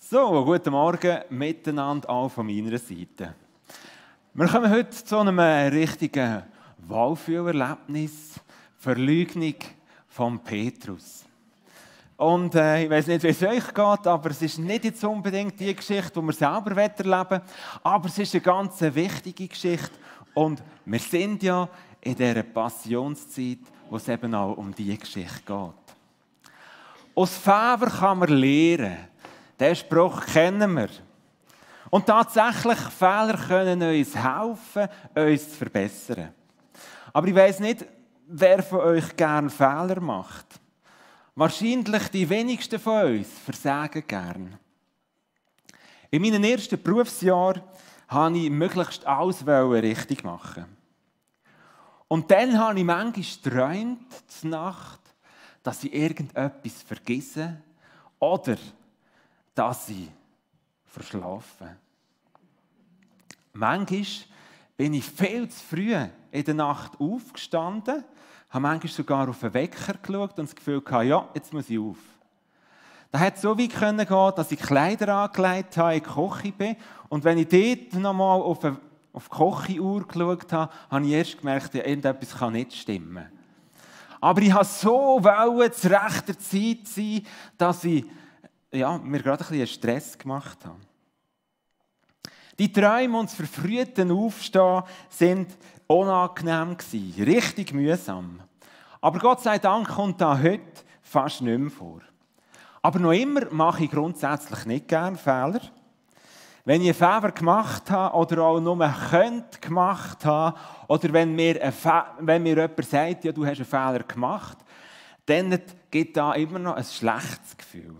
So, guten Morgen miteinander auch von meiner Seite. Wir kommen heute zu einem richtigen Wohlfühlerlebnis, Verleugnung von Petrus. Und ich weiß nicht, wie es euch geht, aber es ist nicht jetzt unbedingt die Geschichte, die wir selber erleben wollen, aber es ist eine ganz wichtige Geschichte. Und wir sind ja in dieser Passionszeit, wo es eben auch um diese Geschichte geht. Aus Fehler kann man lernen. Diesen Spruch kennen wir. Und tatsächlich, Fehler können uns helfen, uns zu verbessern. Aber ich weiss nicht, wer von euch gerne Fehler macht. Wahrscheinlich die wenigsten von uns versagen gern. In meinem ersten Berufsjahr wollte ich möglichst alles richtig machen. Und dann habe ich manchmal geträumt, zur Nacht, dass ich irgendetwas vergesse oder dass ich verschlafe. Manchmal bin ich viel zu früh in der Nacht aufgestanden, habe manchmal sogar auf den Wecker geschaut und das Gefühl gehabt, ja, jetzt muss ich auf. Das hätte so weit gehen können, dass ich Kleider angelegt habe, in die Küche bin. Und wenn ich dort nochmal auf die Kochuhr geschaut habe, habe ich erst gemerkt, ja, irgendetwas kann nicht stimmen. Aber ich wollte so zur rechten Zeit sein, dass ich mir gerade ein bisschen Stress gemacht habe. Die Träume und das verfrühte Aufstehen sind unangenehm gewesen, richtig mühsam. Aber Gott sei Dank kommt da heute fast nicht mehr vor. Aber noch immer mache ich grundsätzlich nicht gerne Fehler. Wenn ich einen Fehler gemacht habe oder auch nur könnte gemacht haben, oder wenn mir jemand sagt, ja, du hast einen Fehler gemacht, dann gibt da immer noch ein schlechtes Gefühl.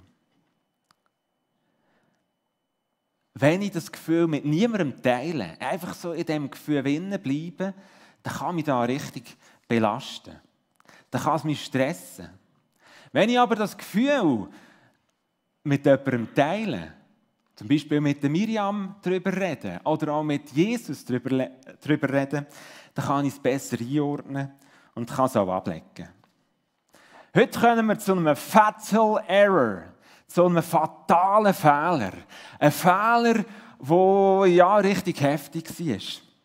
Wenn ich das Gefühl mit niemandem teile, einfach so in diesem Gefühl bleiben, dann kann mich da richtig belasten. Dann kann es mich stressen. Wenn ich aber das Gefühl mit jemandem teile, zum Beispiel mit der Miriam darüber reden oder auch mit Jesus darüber reden, dann kann ich es besser einordnen und kann es auch ablegen. Heute kommen wir zu einem Fatal Error. So einem fatalen Fehler. Ein Fehler, der richtig heftig war.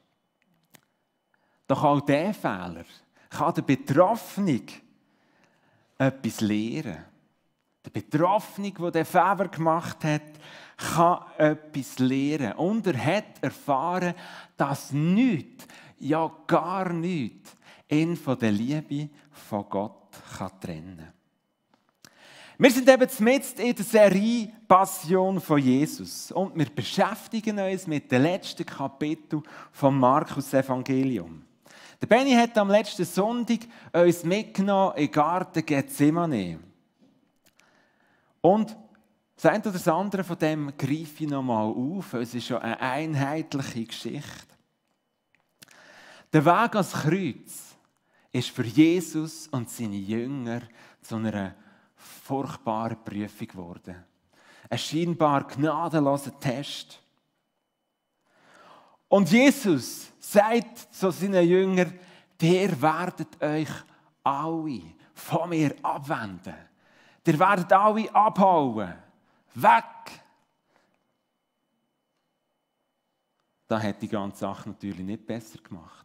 Doch auch dieser Fehler kann der Betroffene etwas lernen. Der Betroffene, der diesen Fehler gemacht hat, kann etwas lernen. Und er hat erfahren, dass nichts, ja gar nichts, ihn von der Liebe von Gott trennen kann. Wir sind eben mitten in der Serie Passion von Jesus und wir beschäftigen uns mit dem letzten Kapitel vom Markus-Evangelium. Der Benni hat am letzten Sonntag uns mitgenommen in den Garten Gethsemane. Und das eine oder das andere von dem greife ich nochmal auf. Es ist schon eine einheitliche Geschichte. Der Weg ans Kreuz ist für Jesus und seine Jünger zu einer furchtbare Prüfung geworden. Ein scheinbar gnadenloser Test. Und Jesus sagt zu seinen Jüngern, ihr werdet euch alle von mir abwenden. Ihr werdet alle abhauen. Weg! Das hat die ganze Sache natürlich nicht besser gemacht.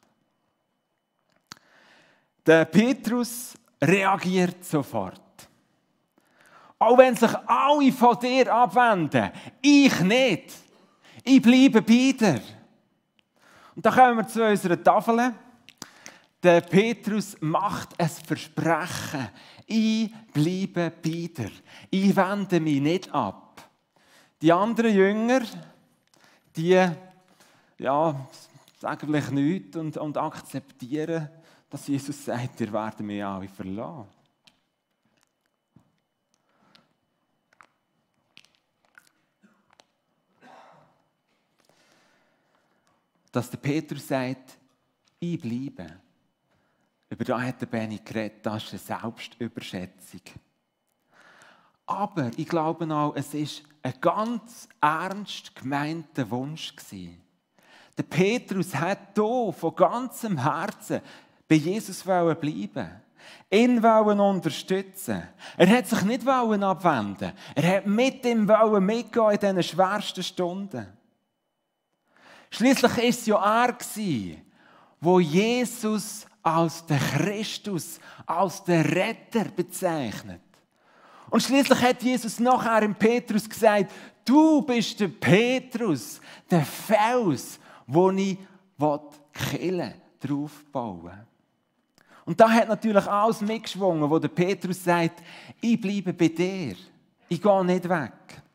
Der Petrus reagiert sofort. Auch wenn sich alle von dir abwenden, ich nicht. Ich bleibe bei dir. Und dann kommen wir zu unserer Tafel. Der Petrus macht ein Versprechen. Ich bleibe bei dir. Ich wende mich nicht ab. Die anderen Jünger, die sagen vielleicht nichts und akzeptieren, dass Jesus sagt, ihr werdet mich alle verlassen. Dass der Petrus sagt, ich bleibe. Über das hat der Benni geredet, das ist eine Selbstüberschätzung. Aber ich glaube auch, es war ein ganz ernst gemeinter Wunsch. Der Petrus hat hier von ganzem Herzen bei Jesus bleiben. ihn unterstützen. Er hat sich nicht abwenden. Er hat mit ihm mitgehen in diesen schwersten Stunden. Schliesslich war es ja er, wo Jesus als den Christus, als den Retter bezeichnet. Und schließlich hat Jesus nachher im Petrus gesagt, du bist der Petrus, der Fels, wo ich die Kille draufbauen will. Und da hat natürlich alles mitgeschwungen, wo der Petrus sagt, ich bleibe bei dir, ich gehe nicht weg.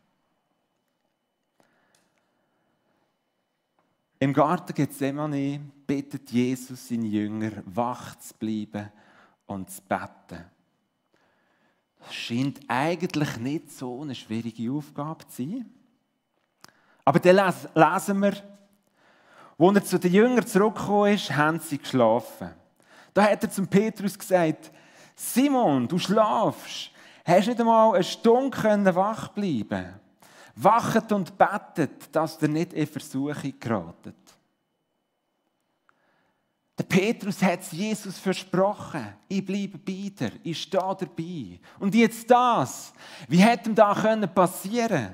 Im Garten Gethsemane bittet Jesus seine Jünger, wach zu bleiben und zu beten. Das scheint eigentlich nicht so eine schwierige Aufgabe zu sein. Aber dann lesen wir, als er zu den Jüngern zurückgekommen ist, haben sie geschlafen. Da hat er zum Petrus gesagt, Simon, du schlafst, hast nicht einmal eine Stunde wach bleiben. Wachet und betet, dass ihr nicht in Versuchung geratet. Der Petrus hat es Jesus versprochen, ich bleibe bei dir, ich stehe dabei. Und jetzt das, wie hätte ihm das passieren können?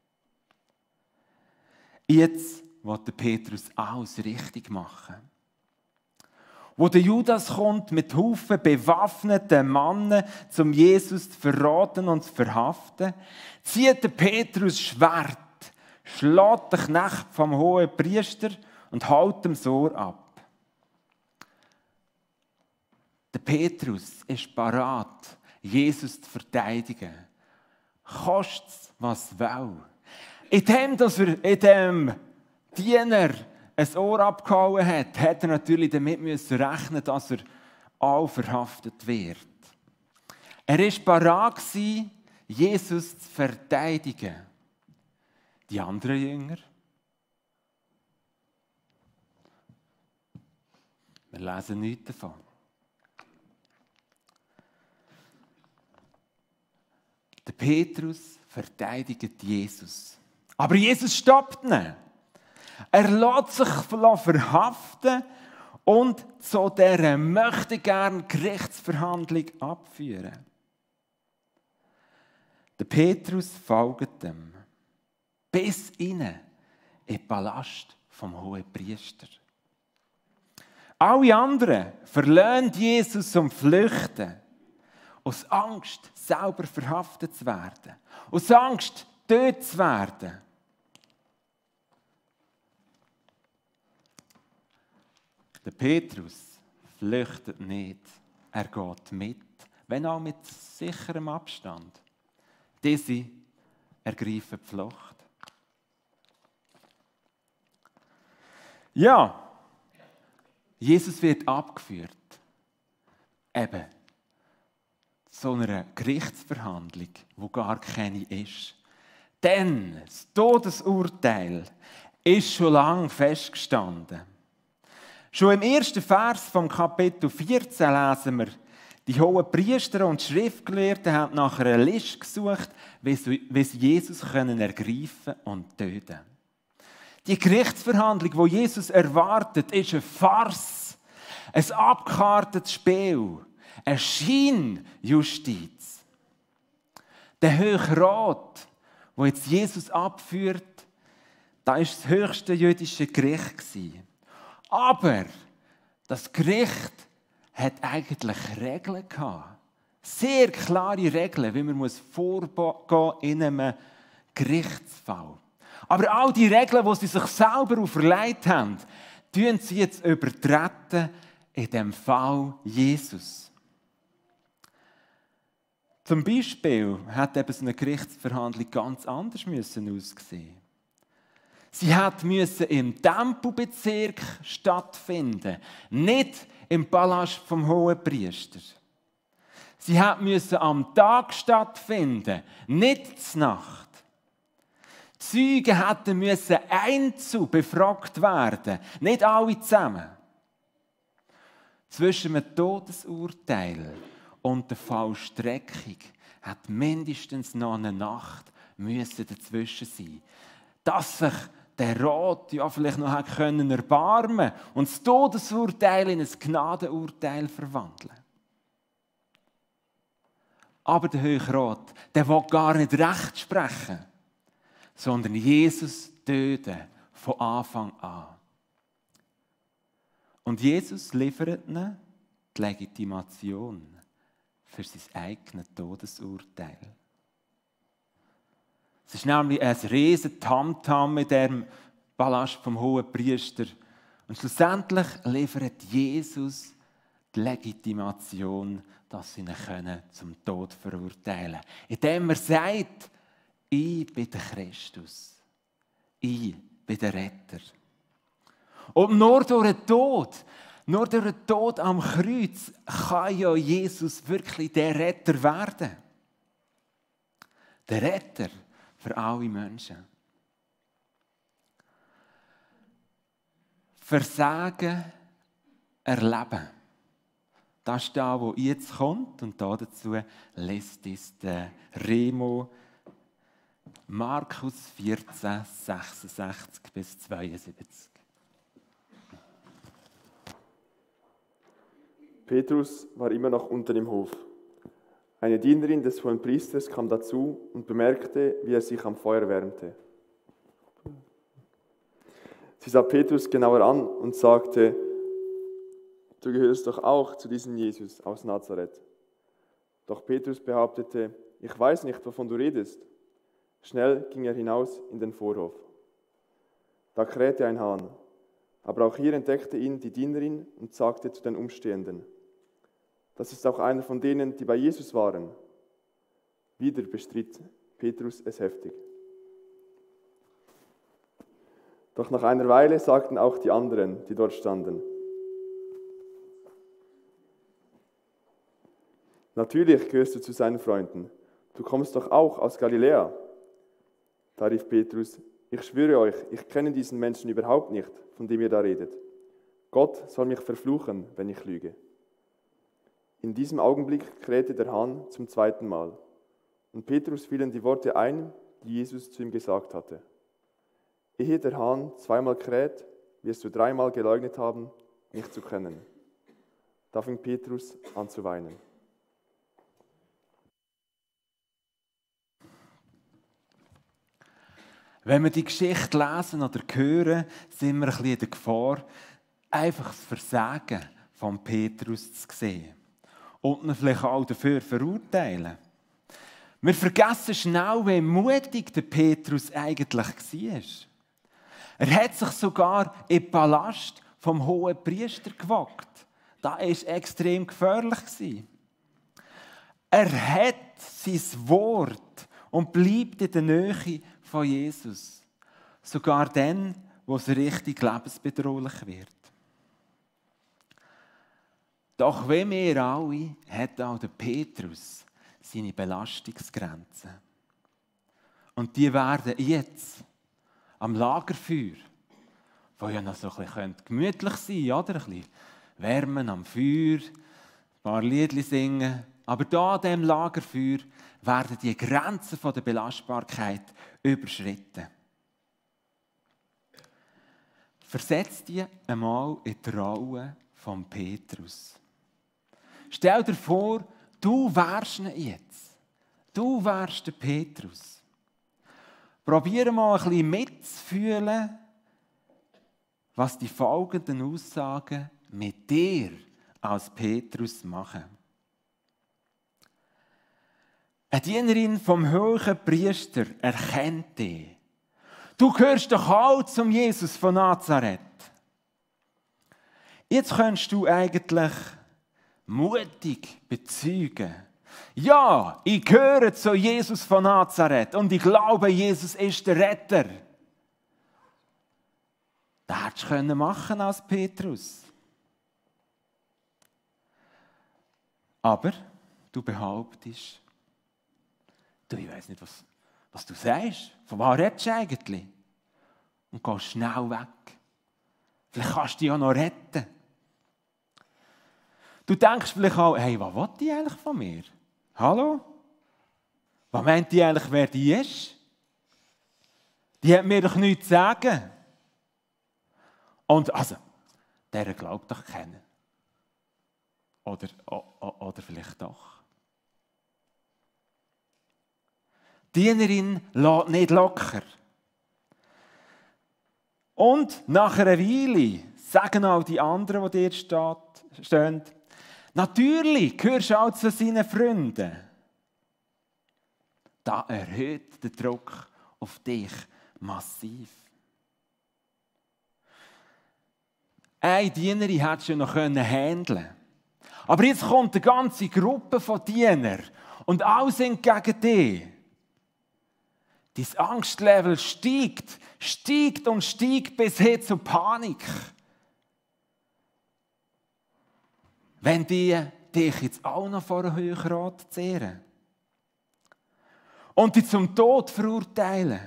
Jetzt will der Petrus alles richtig machen. Wo der Judas kommt mit Haufen bewaffneten Männern, um Jesus zu verraten und zu verhaften, zieht der Petrus Schwert, schlägt den Knecht vom hohen Priester und haut ihm das Ohr ab. Der Petrus ist parat, Jesus zu verteidigen. Kostet es, was will. Indem dem Diener ein Ohr abgehauen hat, hat er natürlich damit rechnen, dass er auch verhaftet wird. Er war parat, Jesus zu verteidigen. Die anderen Jünger? Wir lesen nichts davon. Der Petrus verteidigt Jesus. Aber Jesus stoppt ihn. Er lässt sich verhaften und zu dieser möchte gerne Gerichtsverhandlung abführen. Der Petrus folgt ihm bis rein in den Palast vom Hohenpriester. Alle anderen verlassen Jesus zum Flüchten. Aus Angst, selber verhaftet zu werden. Aus Angst, tot zu werden. Der Petrus flüchtet nicht. Er geht mit, wenn auch mit sicherem Abstand. Diese ergreifen die Flucht. Ja, Jesus wird abgeführt. Eben. So einer Gerichtsverhandlung, wo gar keine ist. Denn das Todesurteil ist schon lange festgestanden. Schon im ersten Vers vom Kapitel 14 lesen wir, die hohen Priester und Schriftgelehrten haben nach einer List gesucht, wie sie Jesus ergreifen und töten können. Die Gerichtsverhandlung, die Jesus erwartet, ist eine Farce, ein abgekartetes Spiel. Eine Scheinjustiz. Der Hohe Rat, der jetzt Jesus abführt, das war das höchste jüdische Gericht. Aber das Gericht hat eigentlich Regeln gehabt. Sehr klare Regeln, wie man vorgehen in einem Gerichtsfall. Aber all die Regeln, die sie sich selber auferlegt haben, tun sie jetzt übertreten in dem Fall Jesus. Zum Beispiel hat eben so eine Gerichtsverhandlung ganz anders aussehen. Sie musste im Tempelbezirk stattfinden, nicht im Palast vom Hohenpriester. Sie musste am Tag stattfinden, nicht zur Nacht. Die Zeugen mussten einzeln befragt werden, nicht alle zusammen. Zwischen einem Todesurteil und der Vollstreckung hat mindestens noch eine Nacht dazwischen sein, dass sich der Rat ja vielleicht noch erbarmen können und das Todesurteil in ein Gnadenurteil verwandeln. Aber der Hochrat, der will gar nicht Recht sprechen, sondern Jesus töten von Anfang an. Und Jesus liefert ihnen die Legitimation für sein eigenes Todesurteil. Es ist nämlich ein riesen Tamtam mit dem Palast vom Hohenpriester. Und schlussendlich liefert Jesus die Legitimation, dass sie ihn zum Tod verurteilen können. Indem er sagt, ich bin der Christus. Ich bin der Retter. Und nur durch den Tod am Kreuz kann ja Jesus wirklich der Retter werden. Der Retter für alle Menschen. Versagen, erleben. Das ist das, was jetzt kommt. Und dazu lässt uns der Remo Markus 14, 66 bis 72. Petrus war immer noch unten im Hof. Eine Dienerin des Hohenpriesters kam dazu und bemerkte, wie er sich am Feuer wärmte. Sie sah Petrus genauer an und sagte, du gehörst doch auch zu diesem Jesus aus Nazareth. Doch Petrus behauptete, ich weiß nicht, wovon du redest. Schnell ging er hinaus in den Vorhof. Da krähte ein Hahn, aber auch hier entdeckte ihn die Dienerin und sagte zu den Umstehenden, das ist auch einer von denen, die bei Jesus waren. Wieder bestritt Petrus es heftig. Doch nach einer Weile sagten auch die anderen, die dort standen, natürlich gehörst du zu seinen Freunden. Du kommst doch auch aus Galiläa. Da rief Petrus, ich schwöre euch, ich kenne diesen Menschen überhaupt nicht, von dem ihr da redet. Gott soll mich verfluchen, wenn ich lüge. In diesem Augenblick krähte der Hahn zum zweiten Mal. Und Petrus fielen die Worte ein, die Jesus zu ihm gesagt hatte. Ehe der Hahn zweimal kräht, wirst du dreimal geleugnet haben, mich zu kennen. Da fing Petrus an zu weinen. Wenn wir die Geschichte lesen oder hören, sind wir ein bisschen in der Gefahr, einfach das Versagen von Petrus zu sehen. Und ihn vielleicht auch dafür verurteilen. Wir vergessen schnell, wie mutig der Petrus eigentlich war. Er hat sich sogar in den Palast vom Hohenpriester gewagt. Das war extrem gefährlich. Er hat sein Wort und bleibt in der Nähe von Jesus. Sogar dann, wo es richtig lebensbedrohlich wird. Doch wie wir alle, hat auch der Petrus seine Belastungsgrenzen. Und die werden jetzt am Lagerfeuer, wo ja noch so ein bisschen gemütlich sein könnte, oder? Ein bisschen wärmen am Feuer, ein paar Liedchen singen. Aber da an diesem Lagerfeuer werden die Grenzen der Belastbarkeit überschritten. Versetzt dich einmal in die Rolle von Petrus. Stell dir vor, du wärst ihn jetzt. Du wärst der Petrus. Probier mal ein bisschen mitzufühlen, was die folgenden Aussagen mit dir als Petrus machen. Eine Dienerin vom Hohenpriester erkennt dich. Du gehörst doch auch zum Jesus von Nazareth. Jetzt kannst du eigentlich mutig bezeugen. Ja, ich gehöre zu Jesus von Nazareth und ich glaube, Jesus ist der Retter. Das hättest du machen als Petrus. Aber du behauptest, ich weiss nicht, was du sagst. Von was redest du eigentlich? Und gehst schnell weg. Vielleicht kannst du dich ja noch retten. Du denkst vielleicht auch, hey, was will die eigentlich von mir? Hallo? Was meint die eigentlich, wer die ist? Die hat mir doch nichts zu sagen. Und also, der glaubt doch keiner. Oder vielleicht doch. Die Dienerin lässt nicht locker. Und nach einer Weile sagen auch die anderen, die dort stehen, natürlich gehörst du auch zu seinen Freunden. Das erhöht den Druck auf dich massiv. Eine Dienerin hättest du noch handeln können. Aber jetzt kommt eine ganze Gruppe von Dienern und alle sind gegen dich. Dein Angstlevel steigt und steigt bis hin zu Panik. Wenn die dich jetzt auch noch vor einen Hochrat zehren und dich zum Tod verurteilen.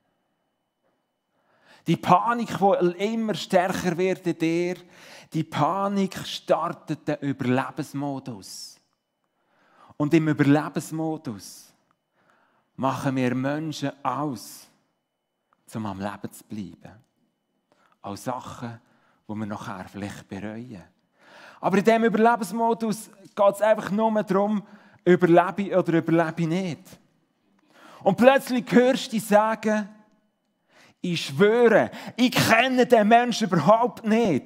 Die Panik, die immer stärker wird in dir, die Panik startet den Überlebensmodus. Und im Überlebensmodus machen wir Menschen aus, um am Leben zu bleiben. Auch Sachen, die wir nachher vielleicht bereuen. Aber in diesem Überlebensmodus geht es einfach nur darum, überlebe ich oder überlebe ich nicht. Und plötzlich hörst du dich sagen, ich schwöre, ich kenne den Menschen überhaupt nicht.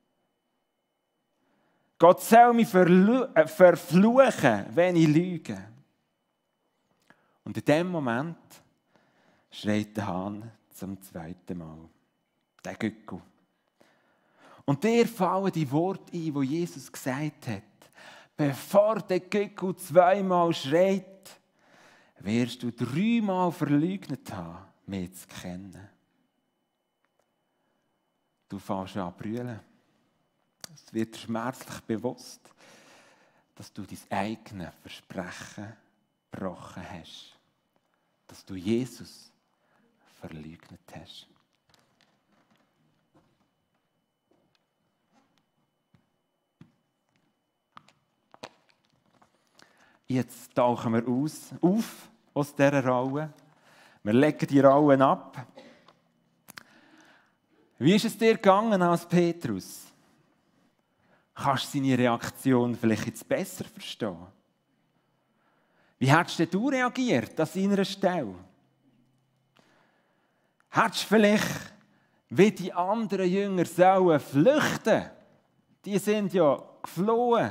Gott soll mich verfluchen, wenn ich lüge. Und in dem Moment schreit der Hahn zum zweiten Mal. Der Gückel. Und dir fallen die Worte ein, die Jesus gesagt hat. Bevor der Gückel zweimal schreit, wirst du 3-mal verleugnet haben, mich zu kennen. Du fängst an zu brüllen. Es wird dir schmerzlich bewusst, dass du dein eigenes Versprechen gebrochen hast. Dass du Jesus verleugnet hast. Jetzt tauchen wir auf aus dieser Rolle. Wir legen die Rollen ab. Wie ist es dir gegangen als Petrus? Kannst du seine Reaktion vielleicht jetzt besser verstehen? Wie hättest du reagiert an seiner Stelle? Hättest du vielleicht, wie die anderen Jünger sollen, flüchten? Die sind ja geflohen.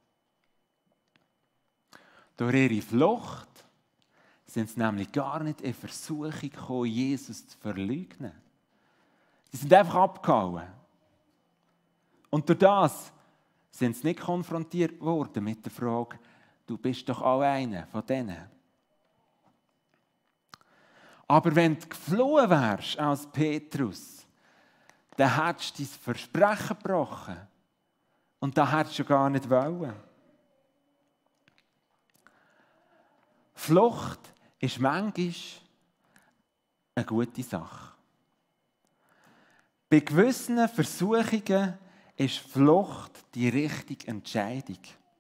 Durch ihre Flucht sind sie nämlich gar nicht in Versuchung gekommen, Jesus zu verleugnen. Sie sind einfach abgehauen. Und durch das sind sie nicht konfrontiert worden mit der Frage, du bist doch auch einer von denen. Aber wenn du geflohen wärst als Petrus, dann hättest du dein Versprechen gebrochen. Und das hättest du gar nicht wollen. Flucht ist manchmal eine gute Sache. Bei gewissen Versuchungen ist Flucht die richtige Entscheidung.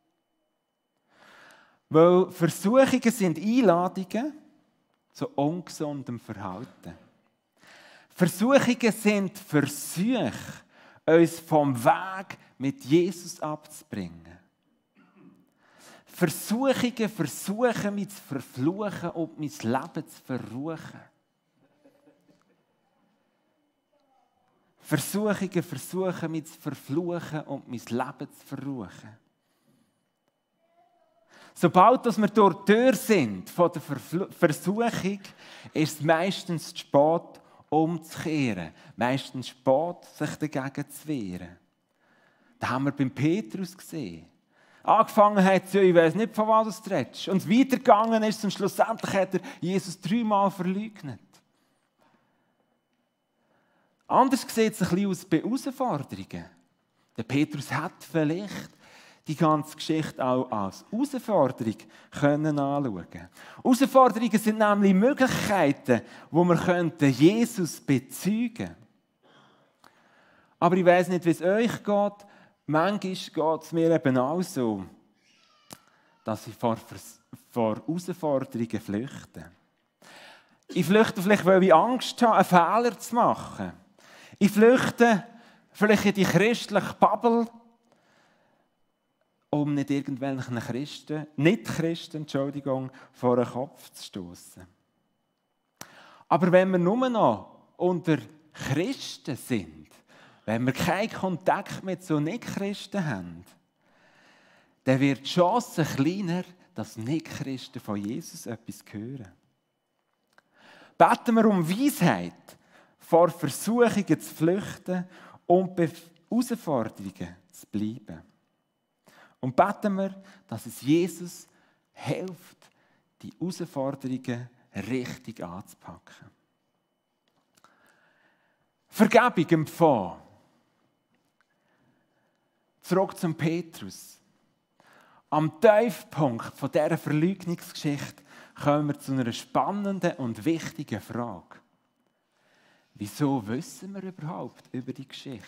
Weil Versuchungen sind Einladungen zu ungesundem Verhalten. Versuchungen sind Versuche, uns vom Weg mit Jesus abzubringen. Versuchungen versuchen mich zu verfluchen und mein Leben zu verruchen. Versuchungen versuchen mich zu verfluchen und mein Leben zu verruchen. Sobald wir durch die Tür sind von der Versuchung, ist es meistens zu spät, umzukehren. Meistens spät, sich dagegen zu wehren. Das haben wir beim Petrus gesehen. Angefangen hat es, ich weiß nicht, von was du redest. Und weitergegangen ist und schlussendlich hat er Jesus 3-mal verleugnet. Anders sieht es ein bisschen aus bei Herausforderungen. Der Petrus hat vielleicht die ganze Geschichte auch als Herausforderung anschauen können. Herausforderungen sind nämlich Möglichkeiten, wo wir Jesus bezeugen könnten. Aber ich weiss nicht, wie es euch geht. Manchmal geht es mir eben auch so, dass ich vor Herausforderungen flüchte. Ich flüchte vielleicht, weil ich Angst habe, einen Fehler zu machen. Ich flüchte vielleicht in die christliche Bubble, um nicht irgendwelchen Nicht-Christen, vor den Kopf zu stoßen. Aber wenn wir nur noch unter Christen sind, wenn wir keinen Kontakt mit so Nicht-Christen haben, dann wird die Chance kleiner, dass Nicht-Christen von Jesus etwas hören. Beten wir um Weisheit, vor Versuchungen zu flüchten und bei Herausforderungen zu bleiben. Und beten wir, dass es Jesus hilft, die Herausforderungen richtig anzupacken. Vergebung empfangen. Zurück zum Petrus. Am Tiefpunkt von dieser Verleugnungsgeschichte kommen wir zu einer spannenden und wichtigen Frage. Wieso wissen wir überhaupt über die Geschichte?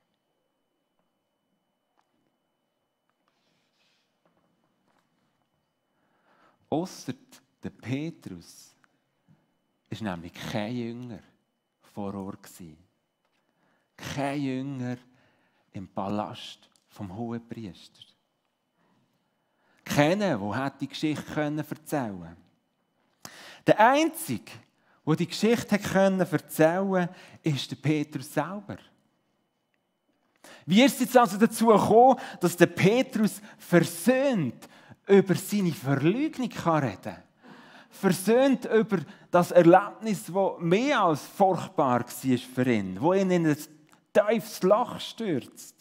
Ausser der Petrus war nämlich kein Jünger vor Ort. Kein Jünger im Palast vom Hohenpriester. Keiner, der die Geschichte erzählen konnte. Der Einzige, der die Geschichte erzählen konnte, ist der Petrus selber. Wie ist es jetzt also dazu gekommen, dass der Petrus versöhnt über seine Verleugnung reden kann? Versöhnt über das Erlebnis, das mehr als furchtbar war für ihn, das ihn in ein tiefes Loch stürzt.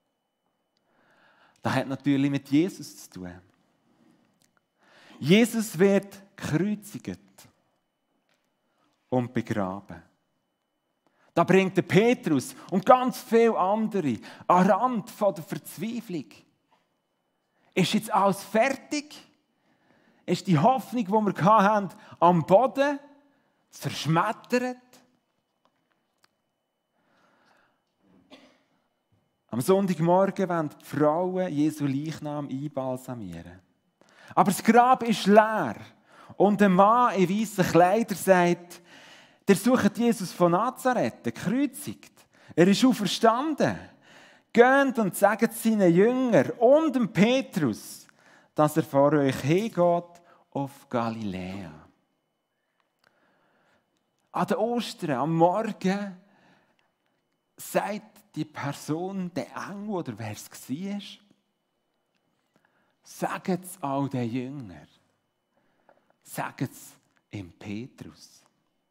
Das hat natürlich mit Jesus zu tun. Jesus wird gekreuzigt und begraben. Da bringt der Petrus und ganz viele andere an den Rand von der Verzweiflung. Ist jetzt alles fertig? Ist die Hoffnung, die wir hatten, am Boden zerschmettert? Am Sonntagmorgen wollen die Frauen Jesu Leichnam einbalsamieren. Aber das Grab ist leer. Und ein Mann in weißen Kleidern sagt, der sucht Jesus von Nazareth, gekreuzigt. Er ist auferstanden. Geht und sagt seinen Jüngern und dem Petrus, dass er vor euch hingeht auf Galiläa. An den Ostern, am Morgen, sagt die Person, der Engel oder wer es war, sagt es all den Jüngern. Sagt es im Petrus.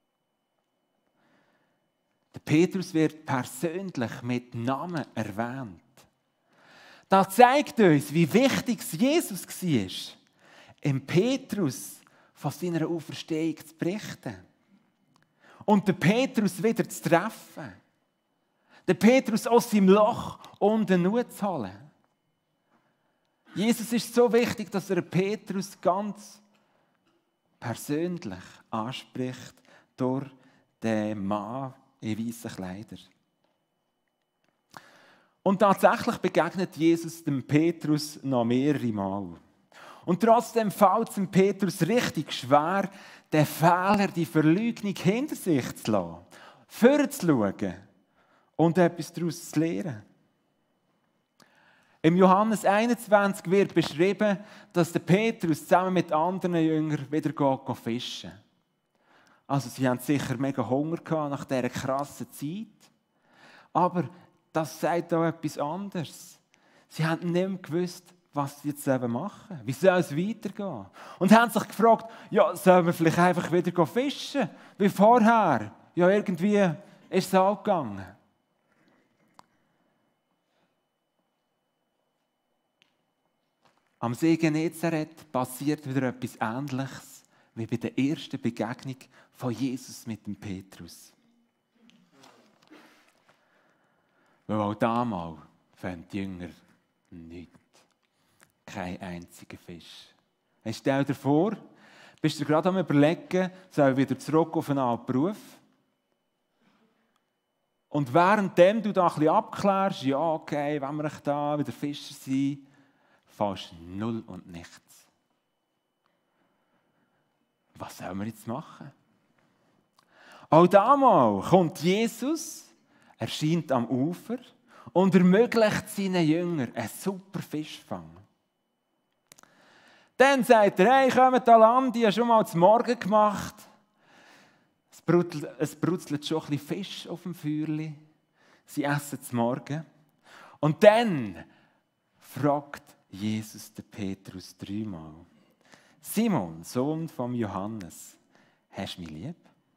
Der Petrus wird persönlich mit Namen erwähnt. Das zeigt uns, wie wichtig es Jesus war, im Petrus von seiner Auferstehung zu berichten. Und den Petrus wieder zu treffen. Den Petrus aus seinem Loch unten zu holen. Jesus ist so wichtig, dass er Petrus ganz persönlich anspricht durch den Mann in weißen Kleidern. Und tatsächlich begegnet Jesus dem Petrus noch mehrere Mal. Und trotzdem fällt es dem Petrus richtig schwer, den Fehler, die Verleugnung hinter sich zu lassen, vorzuschauen und etwas daraus zu lernen. Im Johannes 21 wird beschrieben, dass der Petrus zusammen mit anderen Jüngern wieder fischen. Also sie hatten sicher mega Hunger gehabt nach dieser krassen Zeit. Aber das sagt auch etwas anderes. Sie haben nicht mehr gewusst, was sie jetzt machen. Wie soll es weitergehen? Und haben sich gefragt, ja, sollen wir vielleicht einfach wieder fischen? Wie vorher. Ja, irgendwie ist es auch gegangen. Am See Genezareth passiert wieder etwas Ähnliches wie bei der ersten Begegnung von Jesus mit dem Petrus. Weil auch damals fanden die Jünger nichts. Kein einziger Fisch. Stell dir vor, bist du gerade am Überlegen, soll ich wieder zurück auf einen alten Beruf? Und währenddem du da ein bisschen abklärst, ja, okay, wenn wir da wieder Fischer sind, fast null und nichts. Was sollen wir jetzt machen? Auch damals kommt Jesus, erscheint am Ufer und ermöglicht seinen Jüngern einen super Fischfang. Dann sagt er, hey, kommt an Land, ich habe schon mal zum Morgen gemacht. Es es brutzelt schon ein bisschen Fisch auf dem Feuerli. Sie essen zum Morgen. Und dann fragt Jesus den Petrus 3-mal: Simon, Sohn von Johannes, hast du mich lieb?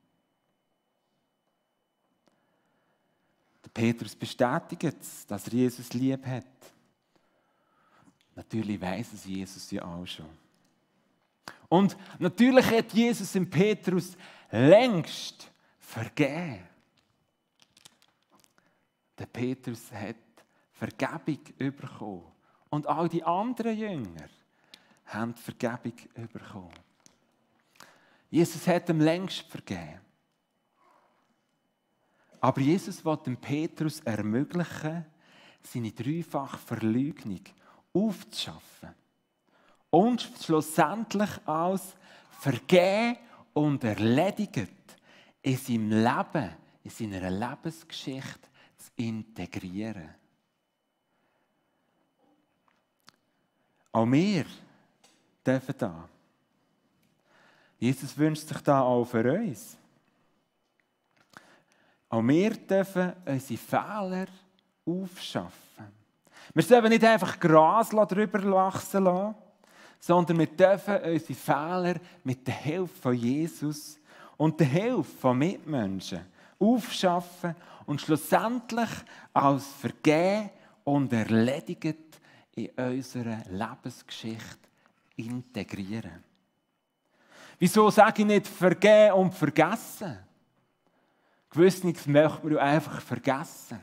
Der Petrus bestätigt, dass er Jesus lieb hat. Natürlich weiss es Jesus ja auch schon. Und natürlich hat Jesus dem Petrus längst vergeben. Der Petrus hat Vergebung bekommen. Und all die anderen Jünger haben Vergebung bekommen. Jesus hat ihm längst vergeben. Aber Jesus will dem Petrus ermöglichen, seine dreifache Verleugnung aufzuschaffen und schlussendlich als vergeben und erledigt in seinem Leben, in seiner Lebensgeschichte zu integrieren. Auch wir dürfen da. Jesus wünscht sich da auch für uns. Auch wir dürfen unsere Fehler aufschaffen. Wir sollen nicht einfach Gras drüber wachsen lassen, sondern wir dürfen unsere Fehler mit der Hilfe von Jesus und der Hilfe von Mitmenschen aufschaffen und schlussendlich als vergeben und erledigt in unserer Lebensgeschichte integrieren. Wieso sage ich nicht vergeben und vergessen? Gewiss nichts möchte man einfach vergessen.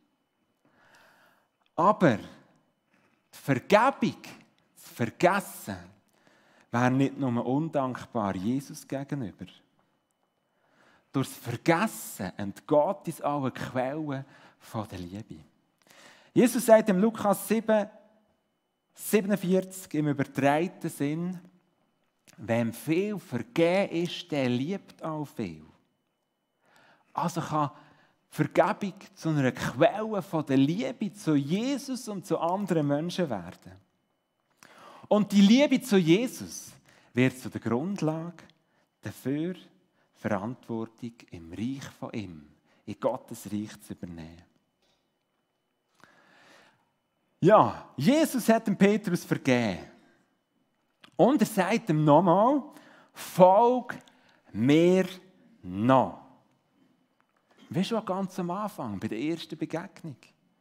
Aber die Vergebung, das Vergessen, wäre nicht nur undankbar Jesus gegenüber. Durch das Vergessen entgeht uns alle Quelle von der Liebe. Jesus sagt im Lukas 7,47 im übertragenen Sinn: Wem viel vergeben ist, der liebt auch viel. Also kann Vergebung zu einer Quelle von der Liebe zu Jesus und zu anderen Menschen werden. Und die Liebe zu Jesus wird zu der Grundlage dafür, Verantwortung im Reich von ihm, in Gottes Reich zu übernehmen. Ja, Jesus hat dem Petrus vergeben. Und er sagt ihm nochmal: Folg mir nach. Wie schon ganz am Anfang, bei der ersten Begegnung.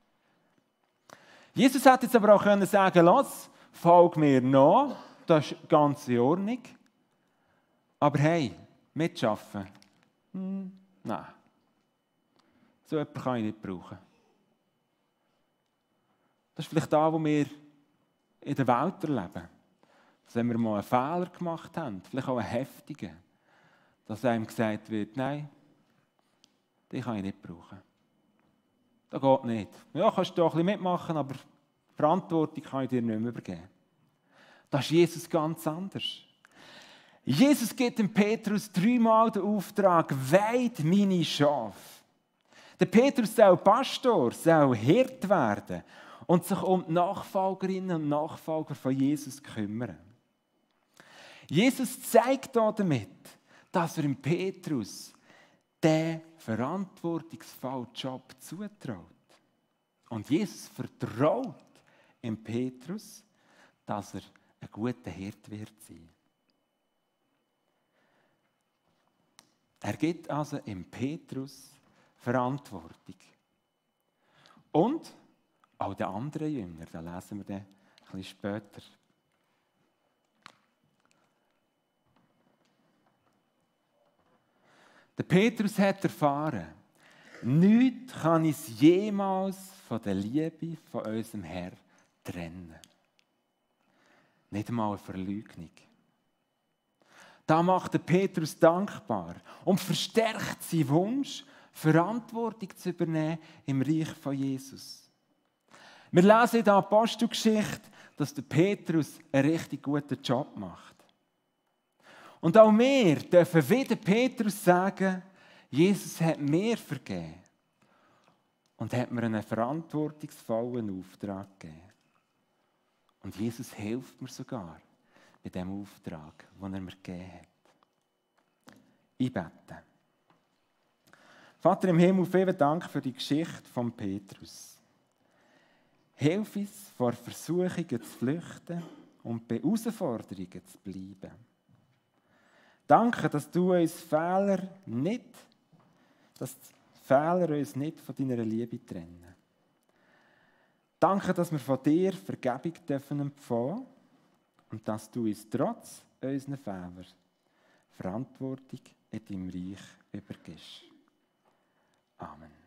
Jesus hätte jetzt aber auch sagen können: Lass, folg mir nach, das ist ganz in Ordnung. Aber hey, mitschaffen? Nein. So etwas kann ich nicht brauchen. Das ist vielleicht das, was wir in der Welt erleben. Dass wenn wir mal einen Fehler gemacht haben, vielleicht auch einen heftigen, dass einem gesagt wird: Nein, die kann ich nicht brauchen. Das geht nicht. Ja, kannst du ein bisschen mitmachen, aber die Verantwortung kann ich dir nicht mehr übergeben. Das ist Jesus ganz anders. Jesus gibt dem Petrus 3-mal den Auftrag: Weid meine Schafe. Der Petrus soll Pastor, soll Hirt werden und sich um die Nachfolgerinnen und Nachfolger von Jesus kümmern. Jesus zeigt damit, dass er dem Petrus den verantwortungsvollen Job zutraut. Und Jesus vertraut dem Petrus, dass er ein guter Hirt wird sein. Er gibt also dem Petrus Verantwortung. Und auch den anderen Jüngern, da lesen wir dann ein bisschen später. Der Petrus hat erfahren, nichts kann uns jemals von der Liebe von unserem Herrn trennen. Nicht einmal eine Verleugnung. Da macht der Petrus dankbar und verstärkt seinen Wunsch, Verantwortung zu übernehmen im Reich von Jesus. Wir lesen in der Apostelgeschichte, dass der Petrus einen richtig guten Job macht. Und auch wir dürfen wieder Petrus sagen: Jesus hat mir vergeben und hat mir einen verantwortungsvollen Auftrag gegeben. Und Jesus hilft mir sogar bei dem Auftrag, den er mir gegeben hat. Ich bete. Vater im Himmel, vielen Dank für die Geschichte von Petrus. Hilf uns, vor Versuchungen zu flüchten und bei Herausforderungen zu bleiben. Danke, dass du uns Fehler nicht von deiner Liebe trennen. Danke, dass wir von dir Vergebung empfangen dürfen und dass du uns trotz unserer Fehler Verantwortung in deinem Reich übergibst. Amen.